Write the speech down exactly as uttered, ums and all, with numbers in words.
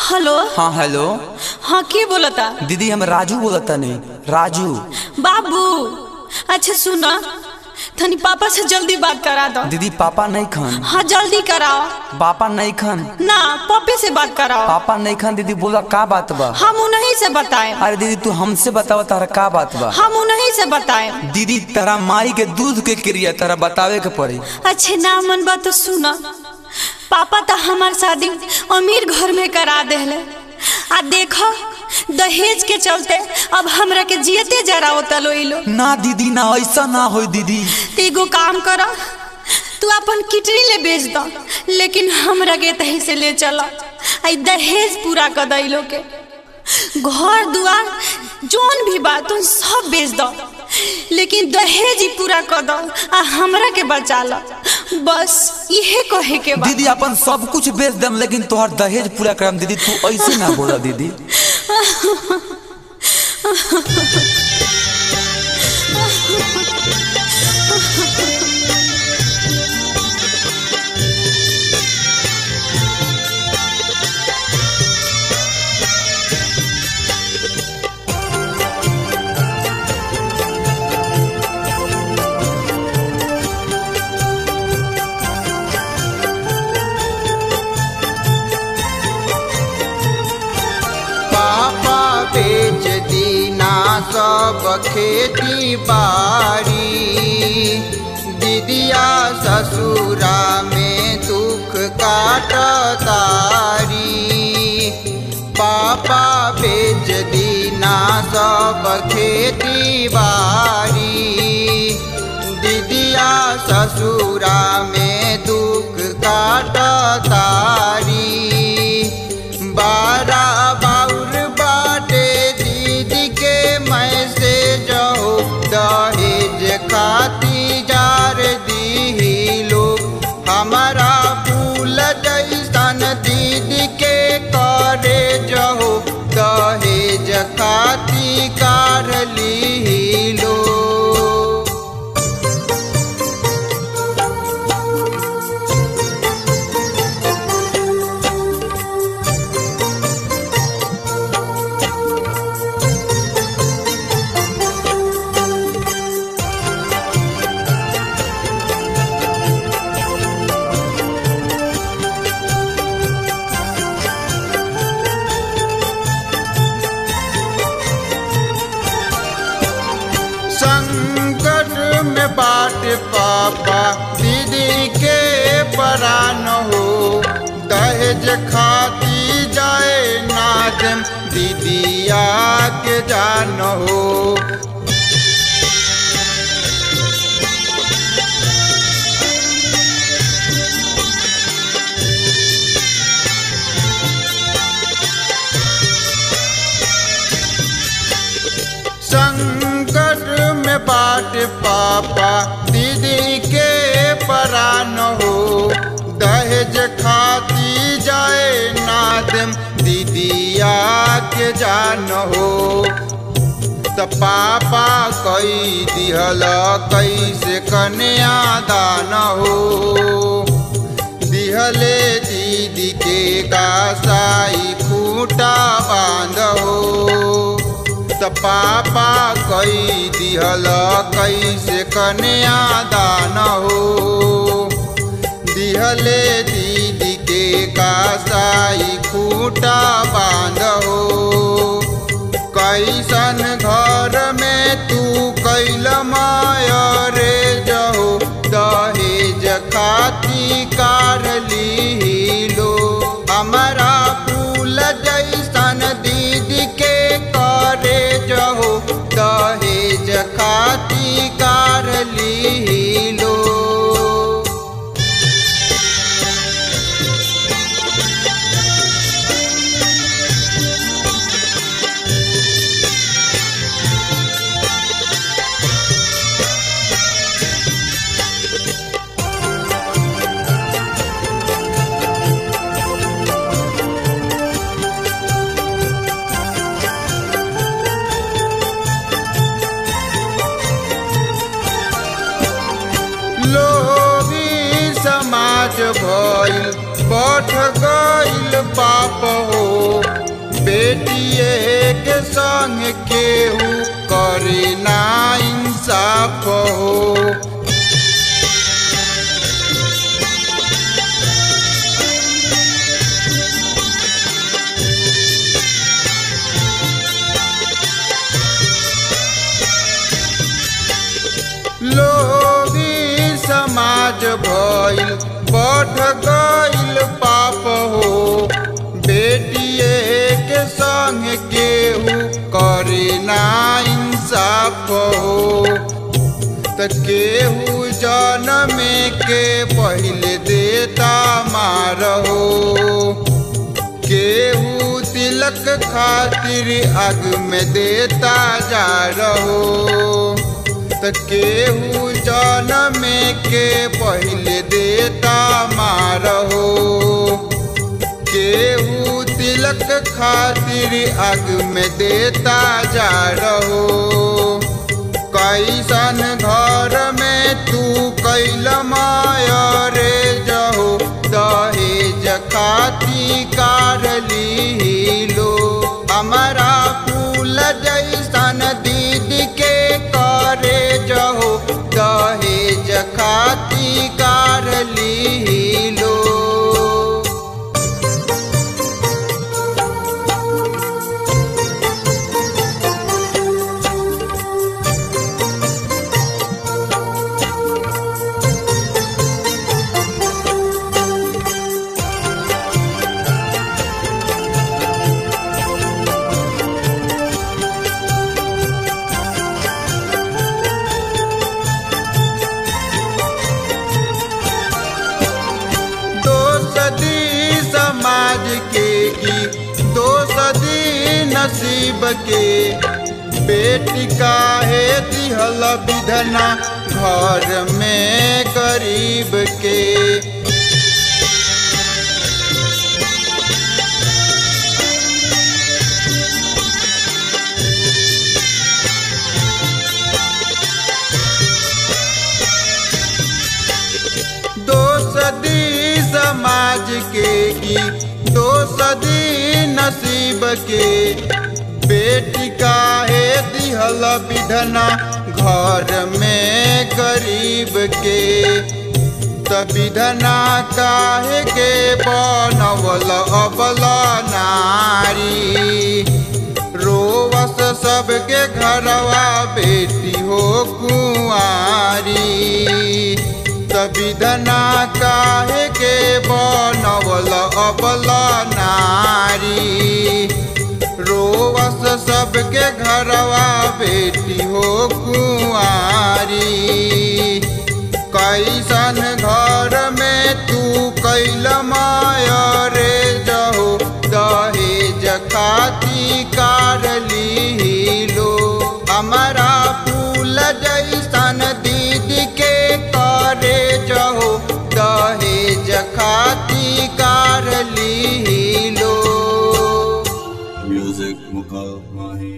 Hello. हाँ hello. हाँ के बोलता? दीदी हम राजू बोलता नहीं राजू। बाबू अच्छा सुना तनी पापा से जल्दी बात करा दो। दीदी पापा नहीं खान। हाँ जल्दी कराओ। पापा नहीं खान ना पापे से बात कराओ। पापा नहीं खान। दीदी बोला का बात बा? हम उन्हीं से बताए। अरे दीदी तू हमसे बतावा तारा का बात बा? हम उन्हीं से बताए। दीदी तारा माई के दूध के क्रिया तारा बतावे के पड़ी। अच्छे ना मन बात तो सुना। पापा तो हमार शादी अमीर घर में करा देले आ देखो दहेज के चलते अब हमरा के जियते जरा होता लोइलो। ना दीदी ना ऐसा ना हो दीदी। एगो काम करो तू अपन किटरी ले बेच दो लेकिन हमरा के तही से ले चला आई दहेज पूरा कर दैलो के घर दुआर जोन भी बात तुम सब बेच दो लेकिन दहेज ही पूरा कर दो आ हमरा के बचा लो बस यही कहे के बा। दीदी अपन सब कुछ बेच दम लेकिन तोहर दहेज पूरा करम। दीदी तू ऐसे ना बोला दीदी। बेच दीना सब खेती बाड़ी दीदिया ससुरा में दुख काटतारी। पापा बेच दीना सब खेती बाड़ी दीदिया ससुरा में दुख काटतारी। बारा बाउर बाटे दीदी के मैसेज हो दहेज खाती जार दी लोग हमारा फूल जैसन दीदी के करे जहो दहेज खाती कार ली लो। संकट में बाट पापा दीदी के परान हो दहेज खाती जाए नादम दीदिया के जान हो। संकट में बाट पापा दीदी के परान हो दहेज खाती जाए नादम दीदिया के जान हो। त पापा कई दिहल कैसे कन्या दान हो दिहले दीदी के गासाई खूटा बांध हो। त पापा कई दिहल कैसे कन्या दान हो दिहले दीदी के कासाई खूटा बांध हो। कैसन घर में तू कैल मायरे जहो दहेज खाती कार ली लो हमारा फूल जैसन दीदी के करे जहो दहेज खाती कार ली लो। समाज भइल बढ़ गइल पाप हो बेटिए के संग केहू करे ना इंसाफ हो। लोभी समाज भइल बढ़ गइल पाप हो बेटिए के संग केहू करे ना इंसाफ हो। त केहू जन्म के पहिले देता मार हो केहू तिलक खातिर आग में देता जा रहो। त केहू जन्म के पहिले देता मार हो केहू तिलक खातिर आग में देता जा रहो। कैसन घर में तू कैल माया रे जहो दहेज खाती कार लीलो। हमारा फूल जैसन दीदी के करे जहो दहेज खाती कार लीलो। समाज के की दोसदी नसीब के बेटी काहे दिहल विधना घर में गरीब के। दोसदी समाज के की दोसदी नसीब के बेटी काहे दिहल विधना घर में गरीब के। त विधना काहे के बनवल अबला नारी रोवस सबके घरवा बेटी हो कुंवारी। विधना काहे के बनवल अबला नारी रोवस सबके घरवा बेटी हो कुंवारी। कैसन घर में तू कैल माया रे जहो दहेज खाती कार लीलो। हमारा फूल जैसन दीदी के करे जहो दहेज खाती कार लीलो। म्यूजिक मुकल माही।